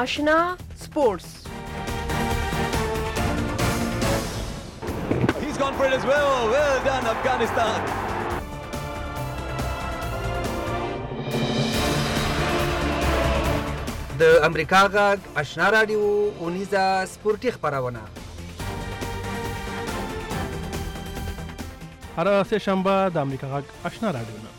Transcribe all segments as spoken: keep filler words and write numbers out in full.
Ashna Sports. He's gone for it as well. Well done, Afghanistan. د امریکا غږ آشنا رادیو اونیزه سپورتي خبرونه هر سه شنبه د امریکا غږ آشنا رادیو نه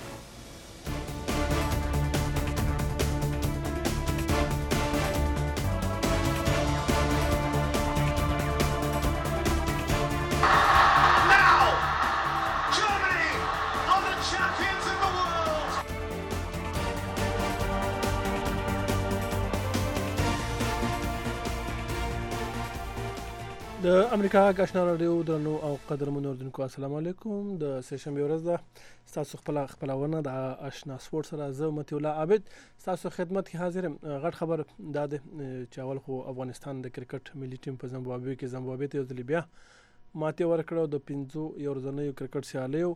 د امریکا غږ آشنا رادیو درنو او قدرمنو اوردونکو السلام علیکم. د سه شنبه ورځ ده. تاسو خپل خپلونه د آشنا سپورت سره زه متي الله عابد تاسو خدمت کې حاضر یم. غټ خبر دا ده چې اول خو افغانستان د کرکټ ملي ټیم په زیمبابوې کې زیمبابوې ته یو ځل بیا ماته ورکړه. د پنځو یو ورځنیو کرکټ سیالیو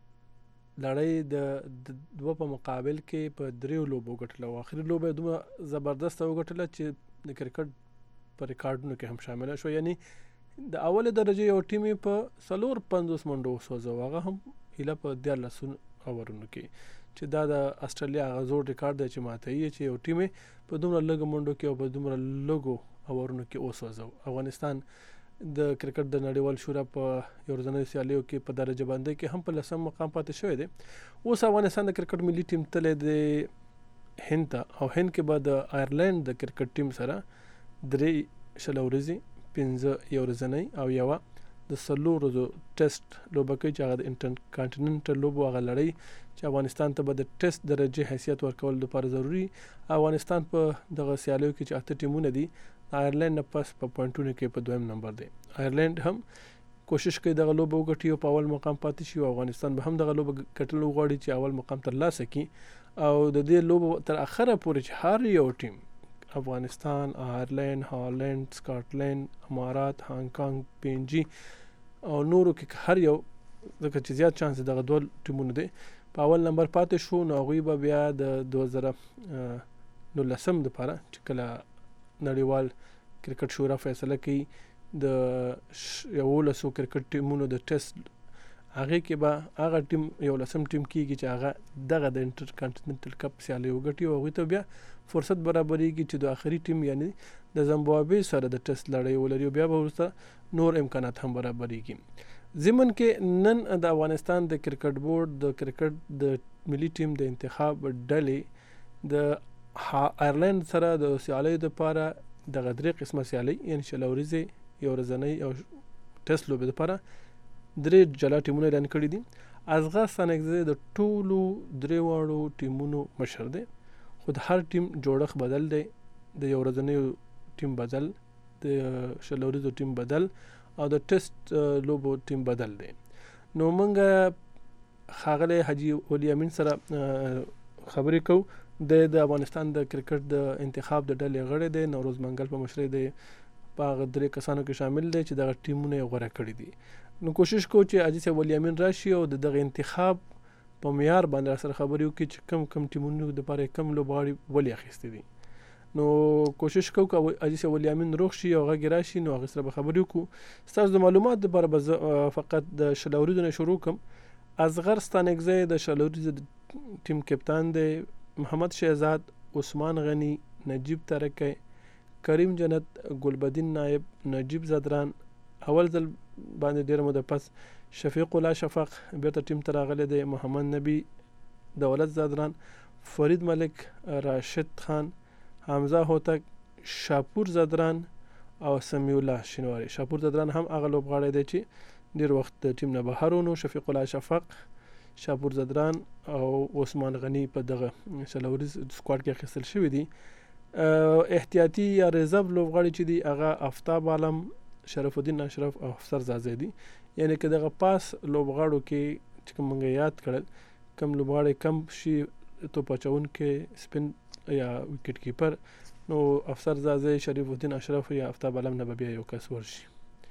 لړۍ د دوه په مقابل کې په دریو لوبو ګټله او اخري لوبه دوه زبردست وګټله چې د کرکټ په ریکارډونو کې هم شامل شو. یعنی د اوله درجه یو ټیم په سلور پنځوس منډو وسوځو هغه هم اله په دیارلس اورونو کې چې دا د استرالیا غزور ریکارډ دی چې ماته یې چې یو ټیم په دومره لږ منډو کې او په دومره لږو اورونو کې وسوځو. افغانستان د کرکټ د نړیوال شورا په یو ورځنۍ سیالیو کې په درجه بندۍ کې هم په لسم مقام پاتې شوی دی. اوس افغانستان د کرکټ ملي ټیم تللی دی هند ته او هند کې به د آیرلینډ د کرکټ ټیم سره درې شل ورځې پنځه یو ورځنۍ او یو د څلور ورځو ټیسټ لوبه کوي چې هغه د انټر کانټیننټل لوبو هغه لړۍ چې افغانستان ته به د ټیسټ درجه حیثیت ورکول لپاره ضروری. افغانستان په دغه سیالیو کې چې اته ټیمونه دي آیرلینډ نه پس په پوینټونو کې په دویم نمبر دی. آیرلینډ هم کوشش کوي دغه لوبه وګټي او په اول مقام پاتې شي او افغانستان به هم دغه لوبه ګټل وغواړي چې اول مقام ترلاسه کړي او د دې لوبه تر اخره پورې چې هر یو ټیم افغانستان، آیرلینډ، هالند، سکاټلند، امارات، هانګ کانګ، پی ان جی او نورو کې هر یو ځکه چې زیات چانس دغه دوه ټیمونه دي په اول نمبر پاتې شو نو هغوی به بیا د دوه زره نولسم دپاره چې کله نړیوال کرکټ شورا فیصله کوي د یولسو کرکټ ټیمونو د ټیسټ هغه کې به هغه ټیم یو لسم ټیم کېږي چې هغه دغه د انټر کانټیننټل کپ سیالي وګټي او هغوی ته بیا فرصت برابرېږي چې د آخري ټیم یعنی د زیمبابوې سره د ټیسټ لړۍ ولري او بیا به وروسته نور امکانات هم برابرېږي. ضمن کې نن د افغانستان د کرکټ بورډ د کرکټ د ملي ټیم د انتخاب ډلې د آیرلینډ سره د سیالۍ دپاره دغه درې قسمه سیالۍ یعنې شل ورځې یو ورځنۍ او ټیسټ لوبې دپاره درې جلا ټیمونه اعلان کړي دي. ازغر ستانکزی د ټولو درې واړو ټیمونو مشر دی خو د هر ټیم جوړښت بدل دی. د یو ورځنیو ټیم بدل، د شل ورځو ټیم بدل او د ټیسټ لوبو ټیم بدل دی. نو موږ ښاغلی حاجي ولی امین سره خبرې کوو. د د افغانستان د کرکټ د انتخاب د ډلې غړی دی. نوروز منګل په مشرۍ دی په هغه درې کسانو کې شامل دی چې دغه ټیمونه یې غوره کړي دي. نو کوشش کوو چې حاجي صاحب ولی امین راشي او د دغه انتخاب په معیار باندې سره خبرې وکړي چې کم کم ټیمونو دپاره کم لوبغاړي ولې اخیستي دي. نو کوشش کوو که حاجي صاحب ولی امین روغ شي او غږ راشي نو هغې سره به خبرې وکړو. ستاسو د معلومات دپاره به زه فقط د شل ورځو نه شروع کړم. اصغر ستانکزی د شل ورځو ټیم کپتان دی. محمد شهزاد، عثمان غني، نجیب ترکی، کریم جنت، ګلبدین نایب، نجیب زدران، اول ځل باندې ډېر موده پس شفیق الله شفق بیرته ټیم ته راغلی دی. محمد نبی، دولت زدران، فرید ملک، راشد خان، حمزه هوتک، شاپور زدران او سمیع الله شینواری. شاپور زدران هم هغه لوبغاړی دی چې ډېر وخت د ټیم نه بهر و. نو شفیق الله شفق، شاپور زدران او عثمان غني په دغه شل ورځ سکواډ کې اخیستل شوي دي. احتیاطي یا ریزرو لوبغاړي چې دي هغه آفتاب عالم، شرف الدین اشرف او افسر زازی دي. یعنی که دغه پاس لوبغاړو کې چې کوم موږ یاد کړل کم لوبغاړی کم شي توپ اچوونکی سپین یا وکټ کیپر نو افسر زازی، شریف الدین اشرف یا آفتاب عالم نه به بیا یو کس ورشي.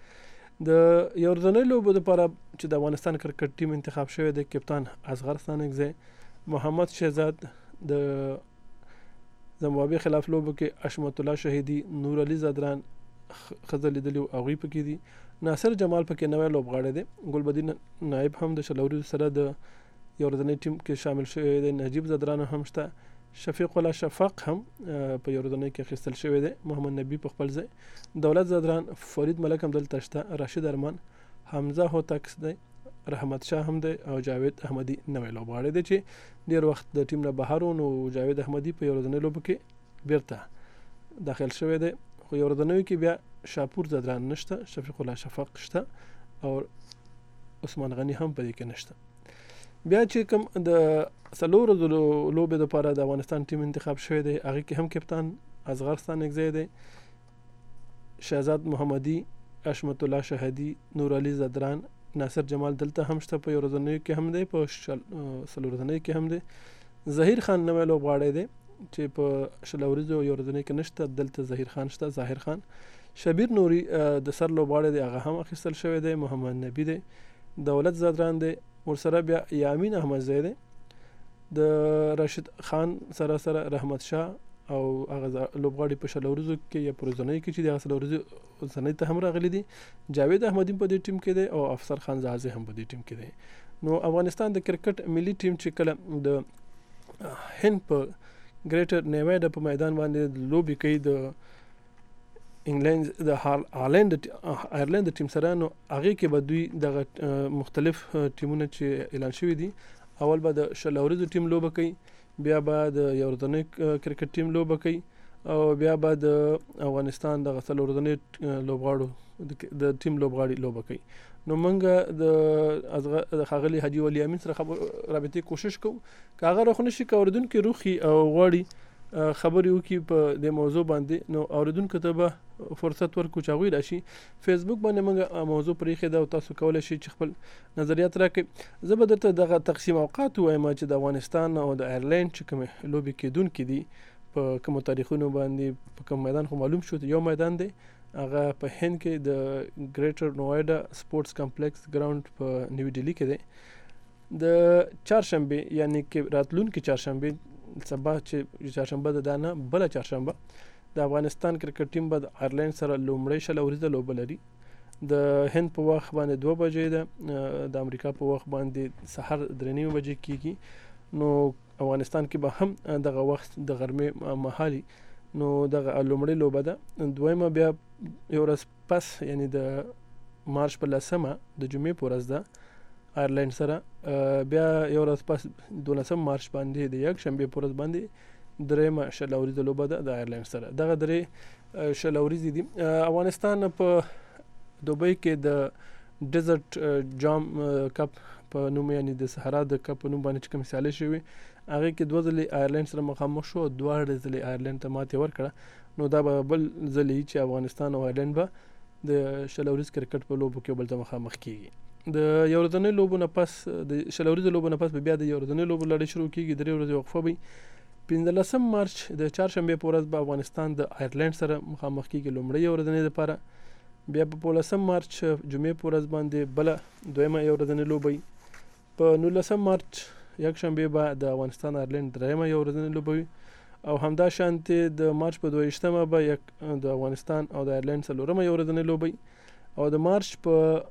د یو ورځنۍ لوبو دپاره چې د افغانستان کرکټ ټیم انتخاب شوی دی کپتان اصغر ستانکزی، محمد شهزاد د زمبابوې خلاف لوبو کې اشمت الله شهیدي، نور علي زدران خزل لیدلی او هغوی پکې دي. ناصر جمال پکې نوی لوبغاړی دی. ګلبدین نایب هم د شلوري سره د یو ورځنۍ ټیم کې شامل شوی دی. نجیب زدران هم شته. شفیق الله شفق هم په یو ورځنۍ کې اخیستل شوی دی. محمد نبی په خپل ځای. دولت زدران، فرید ملک هم دلته شته. راشد ارمان، حمزه هوتکس دی، رحمت شاه هم دی او جاوید احمدي نوی لوبغاړی دی چې ډیر وخت د ټیم نه بهر و. نو جاوید احمدي په یو ورځنۍ لوبو کې بیرته داخل شوی دی. خو یو ورځنیو کې بیا شاپور زدران نشته، شفیق الله شفق شته او عثمان غنی هم په دې کې نشته. بیا چې کوم د څلورو لوبې دپاره د افغانستان ټیم انتخاب شوی دی، هغې کې هم کپتان اصغر ستانکزی دی، شهزاد محمدي، اشمت الله شهیدي، نور علي زدران، ناصر جمال دلته هم شته په یو ورځنیو کې هم دی، په څلور ورځنیو کې هم دی. ظهیر خان نوی لوبغاړی دی چې په شل ورځو یو ورځنۍ کې نشته. دلته ظهیر خان شته، ظاهر خان. شبیر نوري د سر لوبغاړی دی، هغه هم اخیستل شوی دی. محمد نبی دی، دولت زدران دی، ورسره بیا یامین احمدزی دی، د راشد خان سره سره رحمت شاه او هغه لوبغاړي په شل ورځو کې یا په ورځنۍ کې چې د شل ورځو ورځنۍ ته هم راغلي دي. جاوید احمدي په دې ټیم کې دی او افسر خان زازي هم په دې ټیم کې دی. نو افغانستان د کرکټ ملي ټیم چې کله د هند په ګریټر نیویډا په میدان باندې لوبي کوي د انګلند د هالند آیرلند ټیم سره، نو هغې کې به دوی دغه مختلف ټیمونه چې اعلان شوي دي، اول به د شل ورځو ټیم لوبه کوي، بیا به د یو ورځنۍ کرکټ ټیم لوبه کوي او بیا به د افغانستان دغه څلور ورځنۍ لوبغاړو د ټیم لوبغاړي لوبه کوي. نو موږ د ښاغلي حاجي ولی امین سره رابطې کوشش کوو که هغه راخونه شي، که اورېدونکي روښي او غواړي خبرې وکړي په دې موضوع باندې، نو اورېدونکو ته به فرصت ورکړو چې هغوی راشي. فیسبوک باندې موږ موضوع پرېښې ده او تاسو کولی شئ چې خپل نظریات راکړئ. زه به درته دغه تقسیم اوقات ووایم چې د افغانستان او د آیرلینډ چې کومې لوبې کېدونکي دي په کومو تاریخونو باندې په کوم میدان خو معلوم شو. یو میدان دی هغه په هند کې د ګریټر نوایډا سپورټس کمپلیکس ګراوند په نیو ډیلي کې دی. د چهارشنبې یعنی کې راتلونکي چهارشنبې سبا چې چهارشنبه ده دا نه بله چهارشنبه د افغانستان کرکټ ټیم به د آیرلینډ سره لومړۍ شل ورځه لوبه لري. د هند په وخت باندې دوه بجې ده، د امریکا په وخت باندې سحر درې نیمې بجې کېږي. نو افغانستان کې به هم دغه وخت د غرمې مهالي، نو دغه لومړۍ لوبه ده. دویمه بیا یو ورځ پس یعنی د مارچ په لسمه د جمعې په ورځ ده آیرلینډ سره، بیا یو ورځ پس دولسم مارچ باندې د یک شنبې په ورځ باندې درېیمه شل ورځې لوبه ده د آیرلینډ سره. دغه درې شل ورځې دي. افغانستان په دوبۍ کې د ډیزرټ جام کپ په نوم یعنی د صحرا د کپ په نوم باندې چې کوم سیالۍ شوې، هغې کې دوه ځلې آیرلینډ سره مخامخ شو، دواړه ځلې آیرلینډ ته ماتې ورکړه. نو دا به بل ځل وي چې افغانستان او آیرلینډ به د شل ورځ کرکټ په لوبو کې بل ته مخامخ کېږي. د یو ورځنۍ لوبو نه پس د شل ورځې لوبو نه پس به بیا د یو ورځنۍ لوبو لړۍ شروع کېږي، درې ورځې وقفه به. پنځلسم مارچ د چهارشنبې په ورځ به افغانستان د آیرلینډ سره مخامخ کېږي لومړۍ یو ورځنۍ دپاره. بیا په پولسم مارچ جمعې په ورځ باندې بله دویمه یو ورځنۍ لوبه وي. په نولسم مارچ یکشنبې به د افغانستان آیرلینډ درېیمه یو ورځنۍ لوبه وي او همدا شانتې د مارچ په دوه ویشتمه به یک د افغانستان او د آیرلینډ څلورمه یو ورځنۍ لوبه وي او د مارچ په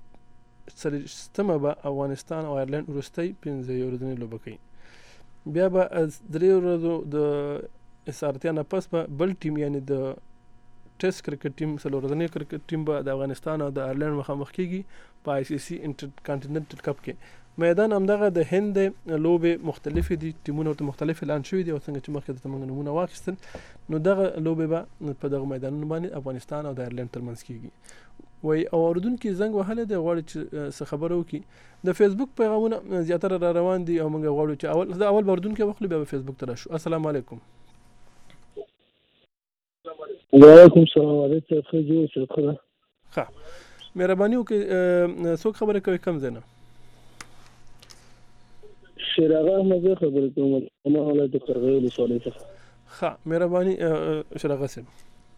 څلوېښتمه به افغانستان او آیرلینډ وروستۍ پنځه یو ورځنۍ لوبه کوي. بیا به درې ورځو د اسارتیا نه پس به بل ټیم یعنی د ټیسټ کرکټ ټیم څلور ورځنی کرکټ ټیم به د افغانستان او د آیرلینډ مخامخ کیږي په آی سی سی انټر کانټیننټل کپ کې. میدان همدغه د هند لوبې مختلفې دي، ټیمونه ورته مختلف اعلان شوي دي او څنګه چې مخکې درته موږ نومونه واخیستل، نو دغه لوبې به په دغه میدانونو باندې افغانستان او د آیرلینډ ترمنځ کیږي. وای او اردوونکي زنګ وهلی دی، غواړي چې څه خبره وکړي. د فیسبوک پیغامونه زیاتره را روان دي او موږ غواړو چې اول د اول به اردوونکي واخلو، بیا به فیسبوک ته راشو. السلام علیکم. وعلیکم السلام. علیکم ښه جوړ څه خبره؟ ښه مهرباني وکړئ، څوک خبرې کوي کوم ځای نه؟ شیراغه احمد خبرې کوم، ما ولایت قرغې ولسوالۍ څخه. ښه مهرباني شیراغه صاحب.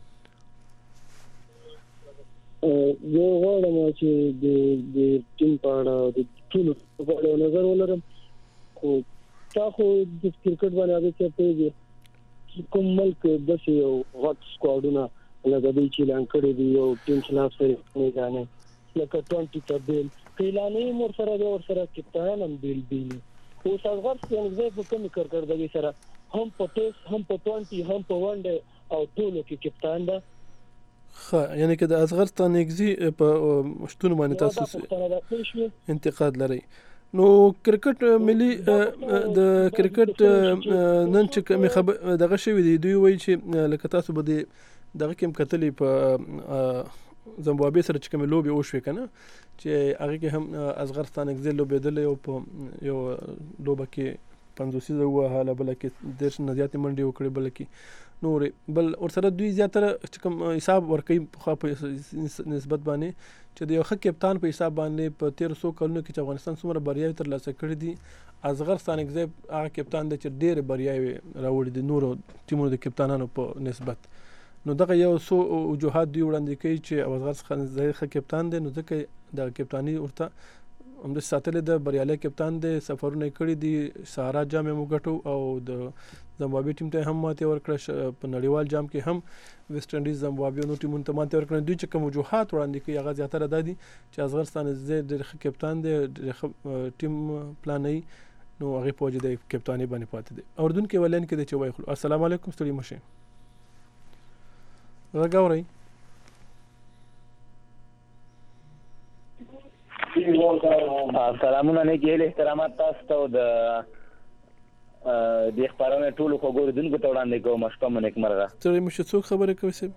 زه غواړم چې د ټیم په اړه د ټولو په اړه نظر ولرم، خو تا خو د کرکټ باندې هغه څه پوهېږي کوم ملک د یو غټ سکواډونه لکه د چیلان کړي دی یو ټیم خلاف سره نه غانه لکه ټوئنټي تبدیل کلانې مور سره د ور سره کپتان هم بیل بیل او څنګه څنګه په کوم کارکړدګي سره هم په ټیسټ هم په ټوئنټي هم په ون ډے او ټولو کې کپتان ده. خا یعنی که د اصغر ستانګزي په شتون باندې تاسو انتقاد لري. نو کرکټ ملي د کرکټ نن چې کوم خبر دغه شوی دی دوی وایي چې لکه تاسو به دغه کوم کتلې په زمبابوې سره چې کوم لوبي او شوي کنه چې هغه کې هم اصغر ستانګزي لوبېدل او په یو لوبه کې پنځوسي زو حاله بل کې درش نه زیات منډي وکړي بل کې نور بل اور سره دوی زیاتره چې کوم حساب ورکې خو په نسبت باندې چې د یو ښه کپتان په حساب باندې په تیر سو کلونو کې چې افغانستان څومره بریاوي ترلاسه کړې دي اصغر ستانګزي هغه کپتان دی چې ډېر بریاوي راوړي دي نورو ټیمونو د کپتانانو په نسبت. نو دغه یو سو وجوهات دی وړاندې کوي چې اصغر ستانګزي ښه کپتان دی نو ځکه د کپتانی ورته هم د ساتلې د بریالي کپتان دی سفرونه کړي دي سهارا جام یې وګټو او د زمبابوې ټیم ته هم ماته ورکړه په نړیوال جام کې هم ویسټ انډیز زمبابوې نو ټیمونو ته ماته ورکړه دوی چې کوم وجوهات وړاندې کوي هغه زیاتره د دي چې اصغر ستانګزي ډېر ښه کپتان دی ډېر ټیم پلاني نو هغه په وجه د کپتانی باندې پاتې دي. اردن کې ولین کې د چوي خلو السلام علیکم ستړي مشه راګورئ سلامونه نه کېل احترامات تاسو ته د د خبرونه ټولو خبرودونکو ته وړاندې کوم شپه نیک مرغه ستړي مشه څوک خبره کوي سه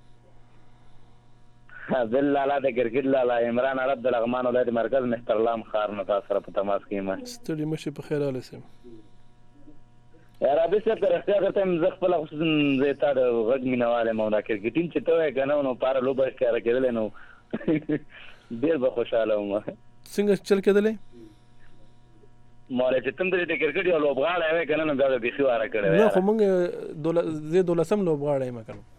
بل لاله د کرکټ لاله عمران عرب د لغمان ولایت مرکز مسترلام خار نه تاسو سره په تماس کې ما ستړي مشه په خیر اله سم یا رابې څه تر اختیار ته مزه خپل خصوصا زیاته د غږ مینواله مو دا کرکټ ټیم چې ته کنه نو پاره لوبه ښکار کېدل نو ډېر به خوشاله وم. څنګه چل کېدلې مالې چې تم د کرکټ یو لوبغاړی وای کنه نو بیا د بيخي واره کړی نه خو موږ دوله زه دولسم لوبغاړی ما کړم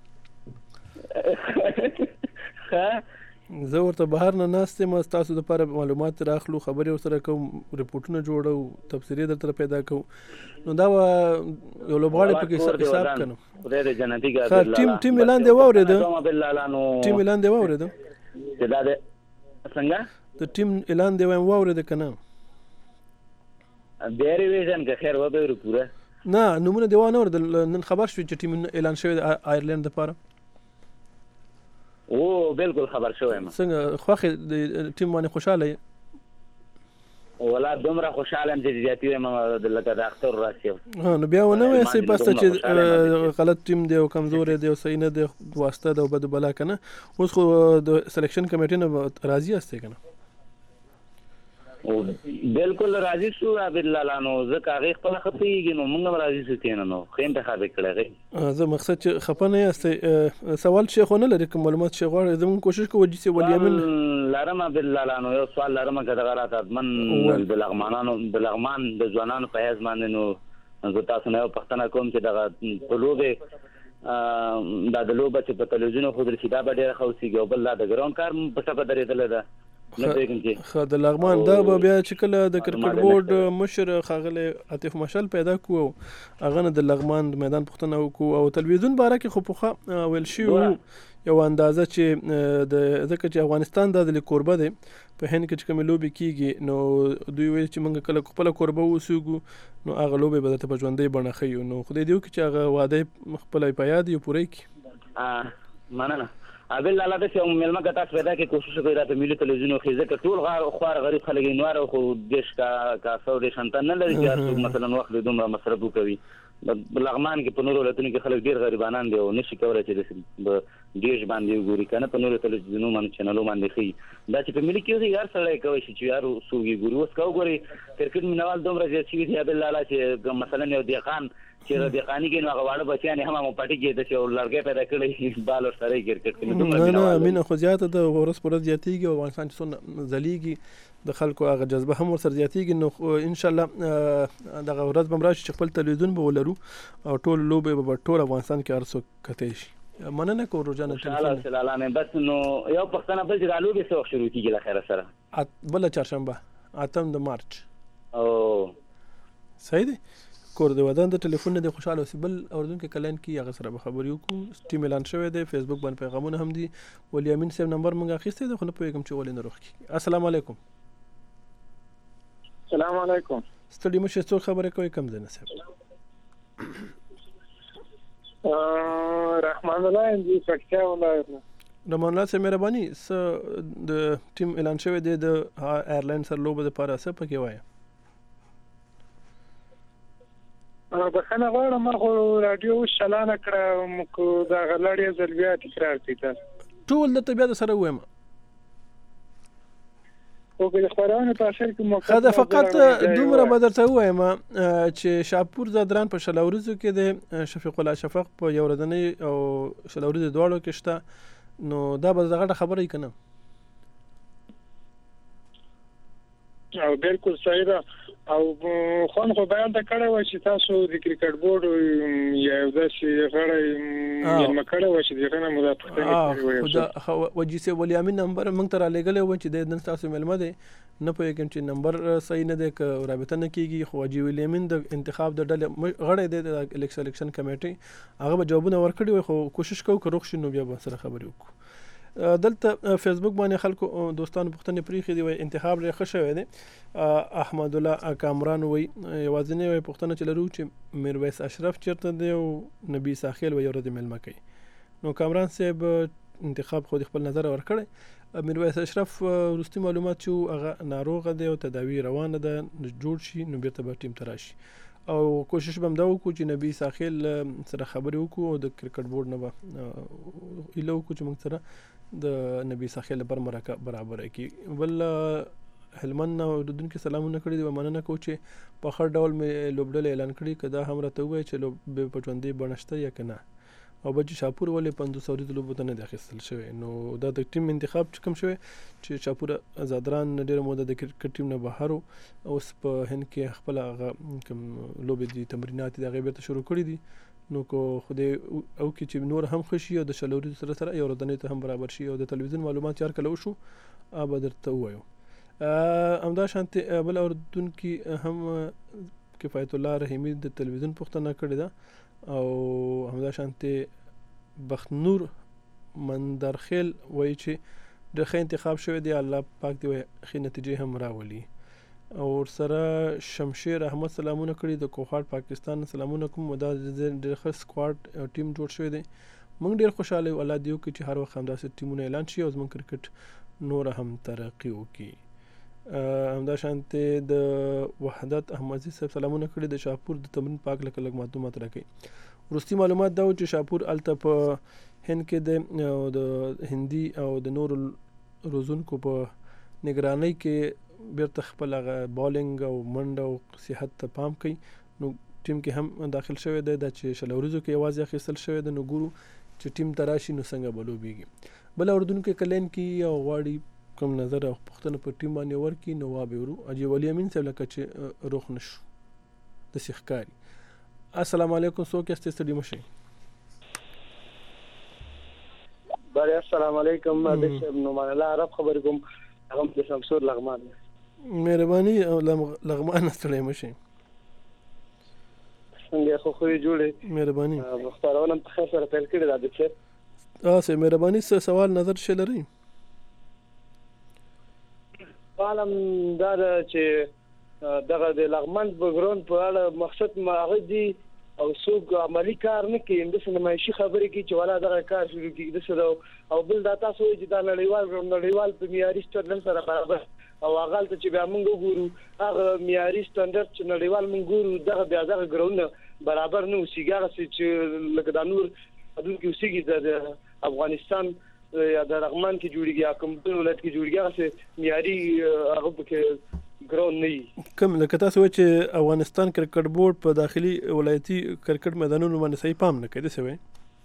زه ورته بهر نه ناستم تاسو د لپاره معلومات راخلو خبرې سره کوم ریپورتونه جوړو تفسیری درته پیدا کوم نو دا یو لوبغاړی په حساب کنه خدای دې جنتی ګرځي ټیم ټیم اعلان دی واورید ټیم اعلان دی واورید چې دا څنګه د ټیم اعلان دی وایم واورید کنه ډېری ویژن که خیر و به پوره نه نمونه دی وانه ورد نن خبر شو چې ټیم اعلان شوی د آیرلند لپاره او بالکل خبر شوی ما څنګه خوخه د ټیم باندې خوشاله ولا دومره خوشاله ام چې زیاتی ما د لکه د اختر راشي ها نو بیا ونه وای سي پاسته چې غلط ټیم دی او کمزور دی او صحیح نه دی واسطه د بد بلا کنه اوس خو د سلیکشن کمیټې نه راضي استه کنه بالکل راضي شو عبد الله لانو زکه هغه خپل خپيږي نو موږ راضي شو کینې نو خیم ته خابه کړی زه مقصد چې خپنه است سوال شیخونه لري کوم معلومات شیخ غواړي زموږ کوشش کوو چې ولیمن لارم عبد الله لانو یو سوال لارم کده غلط من بلغمانانو بلغمان د ځوانانو په هیڅ باندې نو زه تاسو نه پښتنه کوم چې دغه په لوبه دا د لوبه چې په تلویزیون خو درې شي دا ډېر خوسیږي او بل د ګراوند کار په څه درېدل ده خو د لغمان دا بیا چې کله د کرکټ بورډ مشر خاغله عاطف مشال پیدا کو هغه نه د لغمان میدان پښتنه وکړو او تلویزیون باره کې خو په ویل شي یو اندازه چې د ځکه چې افغانستان د کوربه دی په هند کې چې کوم لوبي کیږي نو دوی وایي چې موږ کله خپل کوربه وسوګو نو هغه لوبي به په ژوندۍ بڼه خيو نو خدای دې وکړي چې هغه واده خپل پیاد یو پوره کی ا مننه ابل الله د کوم ملما کتا پیدا کې کوشش کوي راته ملي تلویزیون خو ځکه ټول غار خوار غریب خلک نوار خو دیش کا کا سو د شنتن نه لري چې مثلا وخت دومره مصرف کوي بلغمان کې په نورو ولایتونو کې خلک ډیر غریبانان دي او نشي کولای چې د دیش باندې ګوري کنه په نورو تلویزیونونو باندې چینلونو باندې خي دا چې په ملي کې یار سره کوي چې یار سوګي ګوري اوس کاو ګوري کرکټ مینوال دومره چې دی ابل الله چې مثلا یو دیخان چې د قانی کې نو هغه واړه بچیان هم مو پټي کې د څو لړګې پیدا کړي بالو سره کرکټ کې نه نه مینه خو زیاته د ورس پر زیاتیږي او افغانستان چې څونه زلیږي د خلکو هغه جذبه هم ور سره زیاتیږي نو ان شاء الله دغه ورځ بم راشي چې خپل تلویزیون به ولرو او ټول لوبه به ټول افغانستان کې ارسو کته شي مننه کو روزانه ټلیفون سلام بس نو یو پښتنه بل چې لوبه سو شروع کیږي له خیره سره بل چهارشنبه اتم د مارچ او صحیح دی کور د ودان د ټلیفون د خوشاله اوسې بل اوردونکو کلین کې هغه سره به خبرې وکړو. ټیم اعلان شوی دی، فیسبوک باندې پیغامونه هم دي. ولی امین صاحب نمبر موږ اخیستی دی خو نه پوهېږم چې ولې نه روغ کېږي. السلام علیکم. السلام علیکم. ستړي مه شئ، څوک خبرې کوئ؟ کوم ځای نه صاحب؟ رحمان الله انځي پکتیا ولایت نه. رحمان الله صاحب مهرباني څه د ټیم اعلان شوی دی د ایرلاین سره لوبه دپاره څه پکې وایه؟ بخښنه غواړم، ما خو راډیو اوس چالانه کړه، موږ دغه لړۍ ځل بیا تکرار کړي تاسو ټول درته بیا درسره ووایم. خو که د خپرونې په اخر کې موقع ښه ده، فقط دومره به درته ووایم چې شاپور زادران په شل اوریزو کې د شفیق الله شفق په یو ورځنۍ او شل اوریزو دواړو کې شته، نو دا به د غټه خبره وي که نه؟ او بالکل صحیح ده. او خوند خو بیان ته کړی وای چې تاسو د کرکټ بورډ یو داسې غړی مېلمه کړی وای چې د هغه نه مو دا پوښتنې کړې وای. وجي صاحب ولي امین نمبر موږ ته رالیږلی و چې د نن ستاسو میلمه دی، نه پوهېږم چې نمبر صحیح نه دی که رابطه نه کېږي، خو وجي ولي امین د انتخاب د ډلې غړی دی د سلیکشن کمیټې، هغه به جوابونه ورکړي وای، خو کوشش کوو که روغ شي نو بیا به سره خبرې وکړو. دلته فیسبوک باندې خلکو دوستانو پوښتنې پرېښې دي، وایي انتخاب ډېر ښه شوی دی. احمد الله کامران وایي یوازینۍ وایي پوښتنه چې لرو چې میرویس اشرف چېرته دی او نبي ساخیل وایي یو ورځ میلمه کوي. نو کامران صاحب انتخاب خو د خپل نظر ورکړی. میرویس اشرف وروستي معلومات چې هغه ناروغه دی او تداوی روانه ده، جوړ شي نو بیرته به ټیم ته راشي. او کوشش به هم دا وکړو چې نبي ساخیل سره خبرې وکړو او د کرکټ بورډ نه به هیله وکړو چې موږ سره د نبي ساخیل لپاره مرکه برابره کړي. بل هلمند نه اورېدونکي سلامونه کړي دي، مننه کوو چې په ښه ډول مې لوبډله اعلان کړي، که دا هم راته ووایي چې لوبې په ژوندۍ بڼه شته یا که نه، او بل چې شاپور ولې پنځوس اوریزو لوبو ته نه دی اخیستل شوی. نو دا د ټیم انتخاب چې کوم شوی چې شاپور زادران ډېره موده د کرکټ ټیم نه بهر و، اوس په هند کې خپله هغه کوم لوبې دي تمرینات دي هغې بېرته شروع کړي دي. نو کو خدای او کې چې نور هم ښه شي او د شل اوریزو سره سره یو ورځنۍ ته هم برابر شي او د تلویزیون معلومات چې هر کله وشو به درته ووایو. همدا شانتې بل اورېدونکي هم کفایت الله رحیمي د تلویزیون پوښتنه کړې ده، او همدا شانتې بختنور مندرخیل وایي چې ډېر ښه انتخاب شوی دی، الله پاک دې وایي ښې نتیجې هم راولي. او ورسره شمشیر احمد سلامونه کړي د کوخاټ پاکستان سلامونه کوم، دا ډېر ښه سکواډ ټیم جوړ شوی دی. موږ ډېر خوشحاله یو، الله دې وکړي چې هر وخت همداسې ټیمونه اعلان شي او زموږ کرکټ نور هم ترقي وکړي. همدا شانتې د وحدت احمدزي صاحب سلامونه کړي د شاپور د تمرین پاک لکه لږ معلومات راکړي. وروستي معلومات دا و چې شاپور هلته په هند کې د هندي او د نورو روزونکو په نگرانۍ کې بیرته خپل هغه بالینګ او منډه او صحت ته پام کوي. نو ټیم کې هم داخل شوی دی، دا چې شل اوریزو کې یوازې اخیستل شوی دی. نو ګورو چې ټیم ته راشي نو څنګه به لوبېږي. بل اورېدونکی کلین کې او غواړي کوم نظر او پوښتنه په ټیم باندې ورکړي نو وابې ورو. اجي ولي امین صاحب لکه چې روغ نه شو داسې ښکاري. السلام علیکم، څوک یاستئ؟ ستړي مه شئ. بله السلام علیکم، عادل صاحب نعمان الله عرب خبرې کوم، هغه د شمشور لغمان. مهرباني او لغمان نه ستړی مه شئ. څنګه خو خو جوړې مهرباني خپرونه په خیر سره پیل کړې ده عادل صاحب. تاسو مهرباني څه سوال نظر شي لرئ؟ عالم دا چې دغه د لغمان بیکګراوند په اړه مقصد ماغه دي او څوک عملی کار نه کوي، د سنمایشي خبرې کوي چې ولا دغه کار شروع کیږي د سره. او بل دا تاسو چې دا نړیوال نړیوال په معیاري سټنډرډ سره برابر او هغه ته چې بیا موږ وګورو هغه معیاري سټنډرډ چې نړیوال موږ ګورو دغه بیا دغه ګراوند برابر نه اوسېږي، هغه چې لکه د نور حدود کې اوسېږي د افغانستان یا د لغمان کې جوړیږي یا کوم بل ولایت کې جوړیږي، هغه معیاري هغه پکې ګراوند نه وي. کوم لکه تاسو وایئ چې افغانستان کرکټ بورډ په داخلي ولایتي کرکټ میدانونو باندې صحیح پام نه کوي، داسې وایئ؟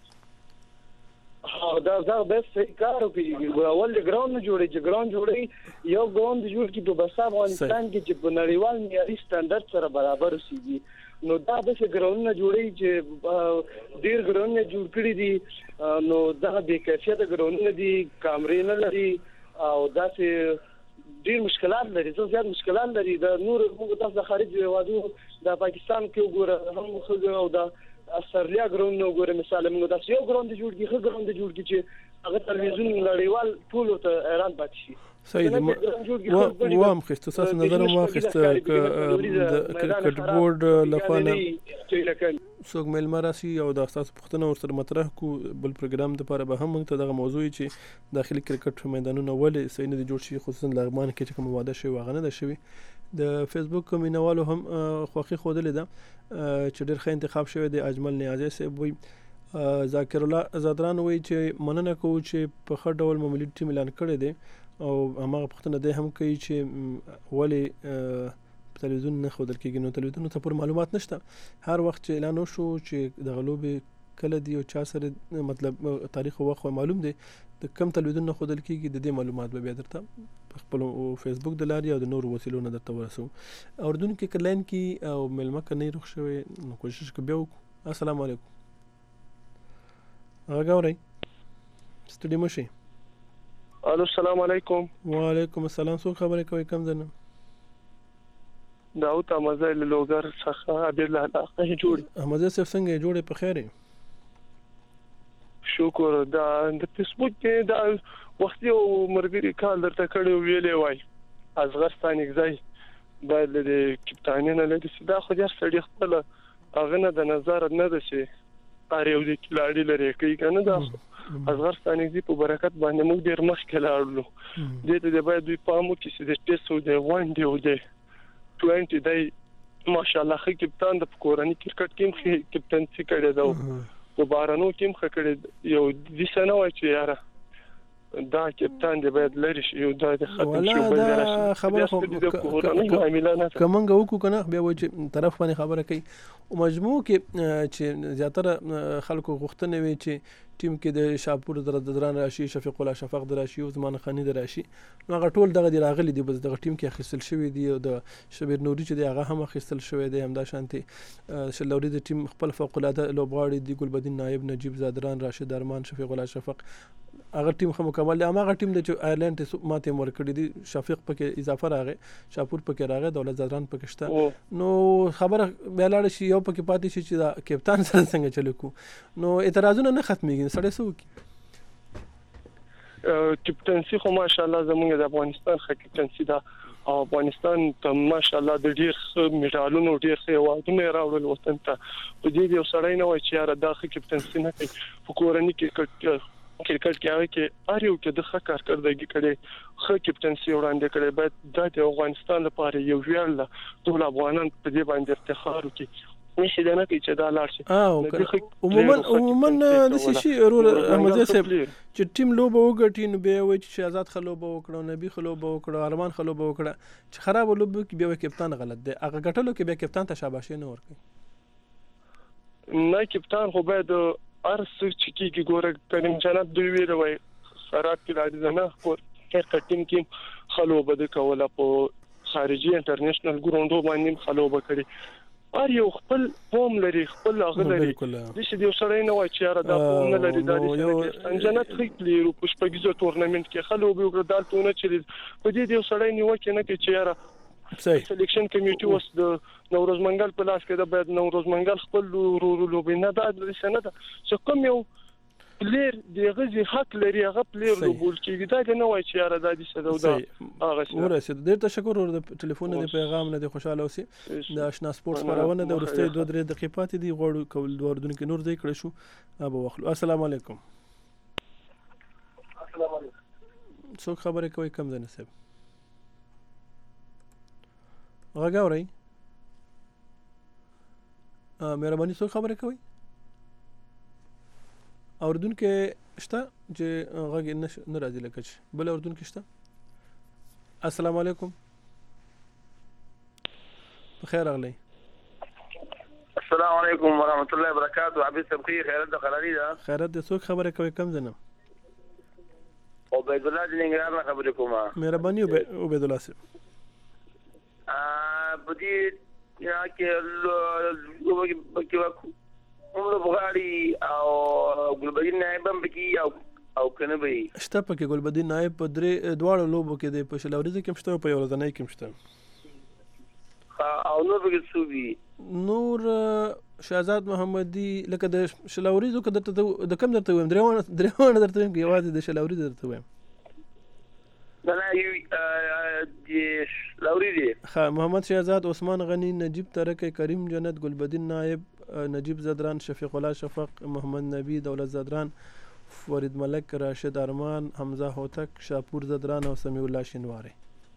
دا دا به صحیح کار کوي، اول ګراوند نه جوړي چې ګراوند جوړي یو ګراوند جوړ کی په بس افغانستان کې چې په نړیوال معیاري سټنډرډ سره برابر اوسېږي. نو دا به ګراوند نه جوړي چې ډیر ګراوند نه جوړ کړی دي، نو دا به کیفیت ګراوند نه دي، کامرې نه لري او دا چې ډیر مشکلات لري زه زیات مشکلات لري د نور موږ تاسو د خارج هیوادو د پاکستان کې وګوره هم خو او د استرالیا ګراوند وګوره مثال موږ تاسو یو ګراوند جوړ کړي خو ګراوند جوړ کړي چې هغه تلویزیون نړیوال ټول ته ایران پاتې شي صحیح و وام خسته تاسو نظر واخست د کرکټ بورډ لخوا څوک مېلمه راشي او د تاسو پوښتنه ورسره مطرح کو بل پروګرام د لپاره به هم موږ ته دغه موضوع چې داخلي کرکټ میدانونه ولې صحیح نه جوړ شي خصوصا لغمان کې چې کوم واده شوی واغ نه ده شوی د فیسبوک مینوالو هم خوخي خودلې ده چې ډېر ښه انتخاب شوی دی اجمل نیازی صاحب وي ذاکر الله زادران وایي چې مننه کوو چې په ښه ډول مو ملي ټیم اعلان کړی دی او هغه پوښتنه دی هم کوي چې ولې تلویزیون نه ښودل کېږي نو تلویزیون ته پر معلومات نشته هر وخت چې اعلان وشو چې د غلوبې کله دی او چا سره مطلب تاریخ او وخت معلوم دی د کم تلویزیون نه ښودل کېږي د دې معلومات به بیا درته خپل فیسبوک د لارې او د نورو وسیلو نه درته ورسو اردن کې کلین کې او ملمه کني رخ شوی نو کوشش کوي وکړو السلام علیکم هغه اورئ ستړي مشي الو السلام علیکم وعلیکم السلام څو خبرې کوي کم ځنه داوود احمد له لوګر څخه عبد الله علاقه جوړ احمد صاحب څنګه جوړې په خیره شکر دا د فیسبوک کې دا وختي او مرګري کال درته کړو ویلې وای ازغرستان ځای باید د کپټانین له دې دا خو ډېر سړي خپل هغه نه د نظر نه ده شي اره یو د کلاړي لري کوي کنه دا ازغرستان دې په برکت باندې موږ ډېر مخکې لاړو دې ته باید دوی پامو کې چې د ټیسو د وان دی او د عشرين دی ماشاءالله خې کپټان د کورنۍ کرکټ ټیم کې کپټنسي کړی دا په بارانو ټیم خې کړی یو د سنه وای چې یاره دا کپټان دی باید لري شي یو دا د ختم شو بل درشه خبره خو کومنګ وکړو کنه بیا و چې طرف باندې خبره کوي او مجموع کې چې زیاتره خلکو غوښتنه وي چې ټیم کې د شاپور دران راشي شفیق الله شفق دراشي عثمان خانی دراشي نو هغه ټول دغه دی راغلي دی بس دغه ټیم کې اخیستل شوی دی او د شبیر نوري چې دی هغه هم اخیستل شوی دی همدا شانتي شلوري د ټیم خپل فوق العاده لوبغاړي دی ګلبدین نایب نجیب زادران راشد ارمان شفیق الله شفق هغه ټیم خو مکمل دی هغه ټیم د چې آیرلند ته ماته مور کړی دی شفیق پکې اضافه راغی شاپور پکې راغی دولت زادران پکې شته نو خبره بیا لاړ شي یو پکې پاتې شي چې دا کپټان سره څنګه چلو کو نو اعتراضونه نه ختميږي سړی سو کی کپټنسي خو ماشاءالله زموږ د افغانستان خ کپټنسي دا او افغانستان ته ماشاءالله د ډیر میډالونو ډیر ښه وادونه راوړل وطن ته په دې یو سړی نه وای چې یاره دا خ کپټنسي نه کوي په کورنۍ کې کرکټ کې هغه کې اړیو کې د ښه کارکردګي کړي ښه کپټنسي وړاندې کړي باید د افغانستان لپاره یو ویل ټول افغانان په دې باندې افتخار وکړي نشي دا نه کې چې دا لاړ شي او عموما عموما د شي رول احمد صاحب چې ټیم لوبه وګټي نو به وي چې آزاد خلوبه وکړو نبی خلوبه وکړو ارمان خلوبه وکړه چې خراب لوبه کې به کپټان غلط دی هغه ګټلو کې به کپټان ته شاباشي نه ورکړي نه کپټان خو باید ارس چې کیږي ګوره کریم جناب دوی ویل وای خراب کې راځي نه کور کرکټ ټیم کې خلوبه د کوله په خارجي انټرنیشنل ګراوندو باندې خلوبه کړي ار یو خپل قوم لري خپل هغه لري د څه دی سړی نه وای چې را دا قوم نه لري د دې جنت خېلی رو پښپګیزو تورنمنت کې خلوبه وګړه دالتونه چې په دې دی سړی نیو کې نه کې چې را سلیکشن کمیټي وس د نوروز منګل په لاس کې د باید نوروز منګل خپل لوبې نه د لسنه ده چې کوم یو پلیر دی غزي حق لري هغه پلیر لوبول کېږي دا نه وای چې یاره د دې څه دا هغه څه ورسید ډیر تشکر ور د ټلیفون د پیغام نه د خوشاله اوسې د آشنا سپورتس خبرونه د ورسته دوه درې دقیقې پاتې دي غوړ کول دوه اردن کې نور ځای کړی شو ابو واخلو السلام علیکم السلام علیکم څوک خبرې کوي کم ځنه صاحب هغه اورئ ا مهرباني څوک خبرې کوي اردن کې شته چې غږ نه راځي لکه چې بل اردن کې شته السلام علیکم بخیر اغلی السلام علیکم ورحمۃ اللہ وبرکاتہ عبد صبخی خیرت د خلاری دا خیرت د څوک خبره کوي کم زنه عبید الله جنګران نه خبرې کومه مهرباني عبید الله سره ا بدی یا کې لوګي بکی وکړو موږ بغاړي او ګلبدین نایب هم بکی او او کنه به شته پکې ګلبدین نایب په درې دواړو لوبو کې دی، په شلوريزه کې شته او په ورځنۍ کې شته. او نو به څه وي نور شهزاد محمدي لکه د شلوريزو کې درته د کم درته ویم درېونه درېونه درته ویم یوازې د شلوريزو درته ویم. دا یو د شلوريزي ها محمد شهزاد، عثمان غنی، نجیب ترکی، کریم جنت، ګلبدین نایب، نجیب زدران، شفیق الله شفق، محمد نبی، دولت زدران، فرید ملک، راشد ارمان، حمزه هوتک، شاپور زدران او سمیع الله شینواری.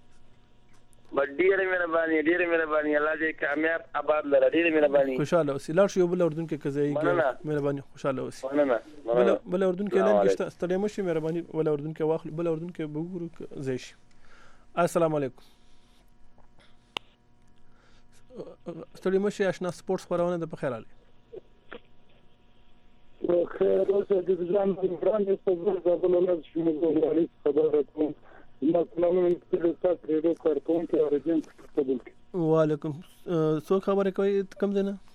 ډیره مهرباني ډیره مهرباني الله دې کامیاب آباد لره. ډیره مهرباني. خوشاله اوسې. لاړ شو یو بل اردن کې کزایي مهرباني. خوشاله اوسې. مننه. بل بل اردن کې اعلان کېشته ستړي مشي مهرباني بل اردن کې واخل بل اردن کې وګورو زی شي. السلام علیکم. ستړي مشي آشنا سپورتس خبرونه د بخیر علي. خیر اوسه د ځان عمران استاد زابل الله شنو علي خبره کوم. وعلیکم. څو خبرې کوي کم دی نه؟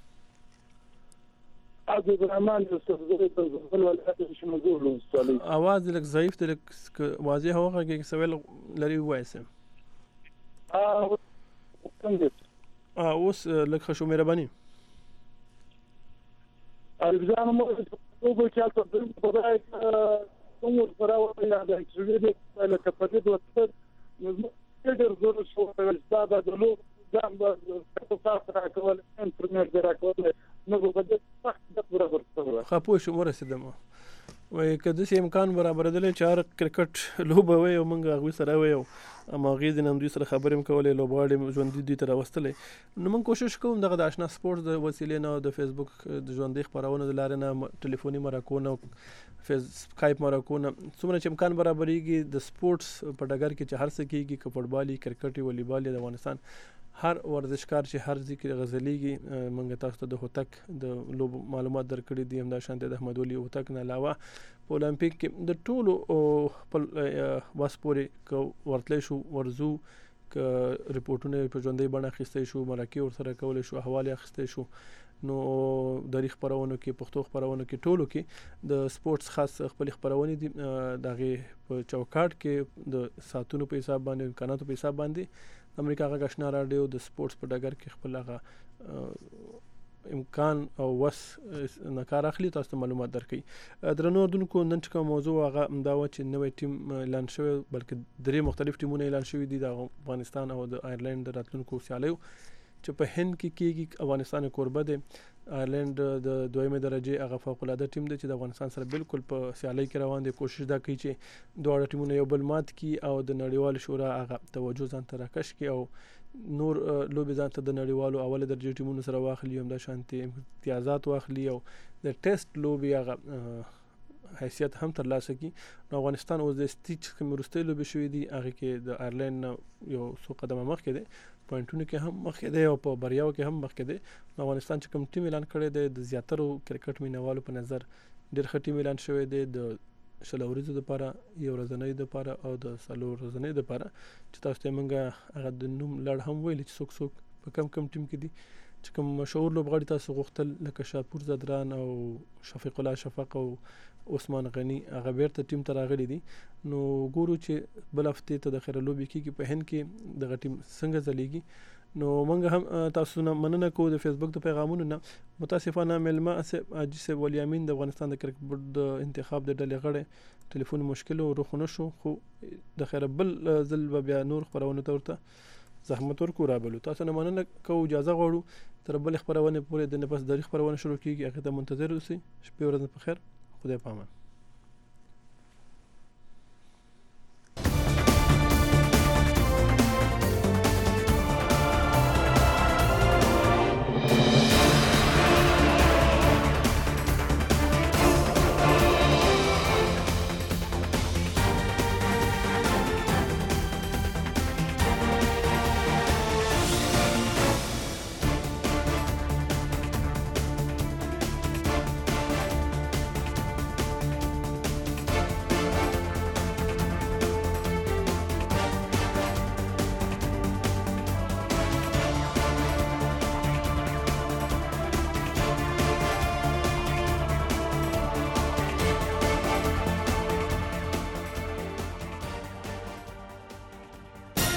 اواز لږ ضعیف دی، لږ واضح وغږېږي، سوال لري ووایسم. اوس لږ ښه شو مهرباني. کوم سره ولا د چې لکه په دې وخت نو ډېر زور شو دا د لو ځان د تاسو راکول انټرنیټ راکول نو په دې وخت د برابر سره خپو شو ورسېدم. وای کله چې امکان برابر دی چې هر کرکټ لوبه وي او موږ هغه سره وي او اماغې د نن دوی سره خبرې مکولې لوبغاړي ژوند دي تر واستلې نو موږ کوشش کوم دغه د آشنا سپورت د وسیلې نه د فیسبوک د ژوندې خبرونه د لارې نه ټلیفوني مرکونه فیس سکایپ مرکونه څومره چې امکان برابرېږي د سپورتس په ډګر کې چې هر څه کېږي که فوټبال کرکټ والیبال د افغانستان هر ورزشکار چې هر ذکر غزلیږي موږ تاسو ته د هوتک د لوب معلومات درکړي دي. همدا شانته د احمد ولي هوتک نه علاوه په اولمپیک کې د ټولو بس پورې که ورتلی شو ورزو که ریپورټونه په ژوندۍ بڼه اخیستی شو مرکې ورسره کولی شو حوالې اخیستی شو نو دری خبرونو کې پښتو خبرونو کې ټولو کې د سپورتس خاص خپل خبرونه دي دغه په چوکاټ کې د ساتونو په حساب باندې امکاناتو په حساب باندې امریکا غا آشنا رادیو د سپورتس په ډګر کې خپل هغه امکان او وس نه کار اخلي تاسو ته معلومات درکړي. درنو اردوونکو نن چې موضوع هغه دا و چې نوې ټیم اعلان شوی بلکې درې مختلف ټیمونه اعلان شوي دي د افغانستان او د آیرلند د راتلونکو سیالیو چې په هند کې کېږي. افغانستان کوربه دی، آیرلند د دویمه درجه هغه فوق العاده ټیم دی چې د افغانستان سره بالکل په سیالي کې روان دی. کوشش دا کوي چې دواړه ټیمونه یو بل مات کړي او د نړیوال شورا هغه توجه ځان ته راکش کړي او نور لوبې ځان ته د نړیوالو اوله درجه ټیمونو سره واخلي، هم د شانتي امتیازات واخلي او د ټیسټ لوبې هغه حیثیت هم ترلاسه کړي. نو افغانستان اوس د سټیچ کوم وروستۍ لوبې شوې دي هغه کې د آیرلند یو څو قدمه مخکې دی، پوینټونو کې هم مخکې دی او په بریاو کې هم مخکې دی. نو افغانستان چې کوم ټیم اعلان کړی دی د زیاترو کرکټ مینوالو په نظر ډېر ښه ټیم اعلان شوی دی د شل ورځو لپاره، یو ورځنۍ لپاره او د څلور ورځنۍ لپاره چې تاسو ته موږ هغه د نوم لړ هم ویل چې څوک څوک په کم کم ټیم کې دي چې کوم مشهور لوبغاړي تاسو غوښتل لکه شاپور زدران او شفیق الله شفق او عثمان غنی هغه بیرته ټیم ته راغلي دي. نو ګورو چې بل هفته ته د خیر لوبې کېږي په هند کې دغه ټیم څنګه ځلیږي. نو موږ هم تاسو نه مننه کوو د فیسبوک د پیغامونو نه. متاسفانه ملما حاجي صاحب ولی امین د افغانستان د کرکټ بورډ د انتخاب د ډلې غړی ټلیفون مشکل او روخ نه شو، خو د خیر بل ځل بیا نور خبرونه ورته زحمت ورکو رابلو. تاسو نه مننه کوو، اجازه غواړو تر بل خبرونه پورې د نفس دری خبرونه شروع کیږي. هغه ته منتظر اوسئ. شپه ورځ په خیر. خدای پامان.